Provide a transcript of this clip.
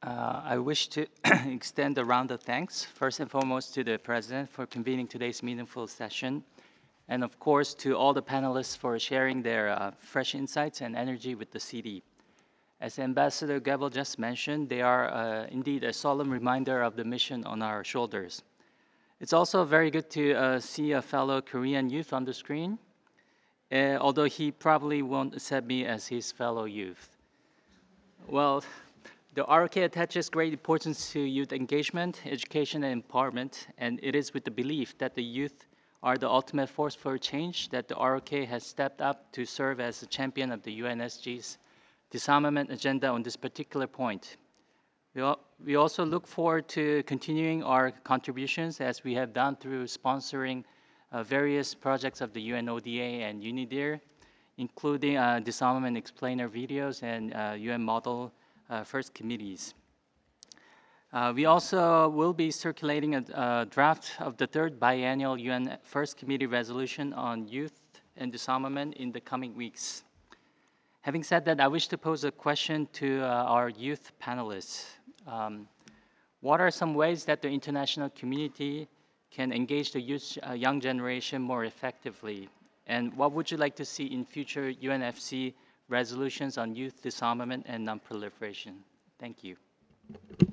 I wish to extend a round of thanks, first and foremost to the President for convening today's meaningful session, and of course to all the panelists for sharing their fresh insights and energy with the CD. As Ambassador Gebel just mentioned, they are indeed a solemn reminder of the mission on our shoulders. It's also very good to see a fellow Korean youth on the screen, although he probably won't accept me as his fellow youth. Well, the ROK attaches great importance to youth engagement, education, and empowerment, and it is with the belief that the youth are the ultimate force for change that the ROK has stepped up to serve as a champion of the UNSG's disarmament agenda on this particular point. We also look forward to continuing our contributions as we have done through sponsoring various projects of the UNODA and UNIDIR, including disarmament explainer videos and UN model first committees. We also will be circulating a draft of the third biennial UN First Committee resolution on youth and disarmament in the coming weeks. Having said that, I wish to pose a question to our youth panelists. Um, what are some ways that the international community can engage the youth, young generation more effectively? And what would you like to see in future UNFC resolutions on youth disarmament and nonproliferation? Thank you.